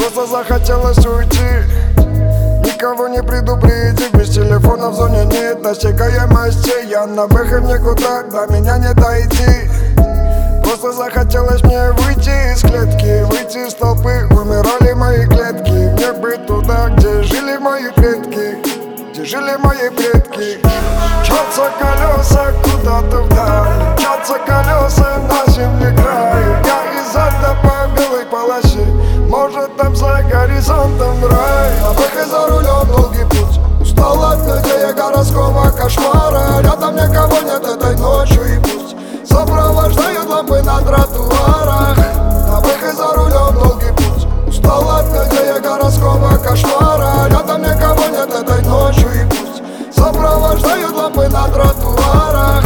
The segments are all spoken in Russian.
Просто захотелось уйти, никого не предупредив. Без телефона в зоне нет достигаемости. Я на выход никуда, до меня не дойти. Просто захотелось мне выйти из клетки, выйти из толпы. Умирали мои клетки. Мне быть туда, где жили мои предки, где жили мои предки. Мчатся колеса куда-то вдаль, мчатся колеса на земле краю. Я из ада по белой полосе, может там за горизонтом рай. На выход за рулем долгий путь, устал от людей городского кошмара. Рядом никого нет этой ночью, и пусть сопровождают лампы на тротуарах. На выход за рулем долгий путь, устал от людей городского кошмара. Рядом никого нет этой ночью, и пусть сопровождают лампы на тротуарах.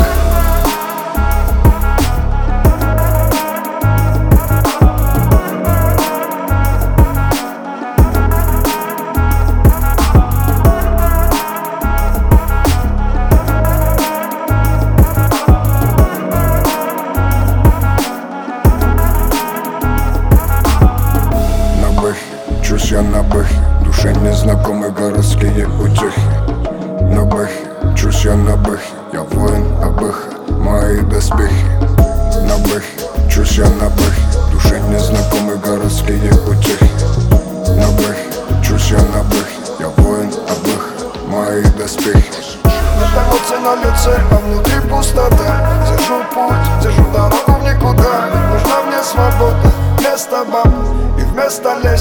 Чусь я на бэхе, душе незнакомые городские утехи. На бэхе, чусь я на бэхе, я воин Абэха, мои доспехи. На бэхе, чусь я на бэхе, душе незнакомые городские утехи. На бэхе, чусь я на бэхе, я воин Абэха, мои доспехи. Нет эмоций на лице, а внутри пустота. Держу путь, держу дорогу в никуда. Нужна мне свобода, вместо баб и вместо лестниц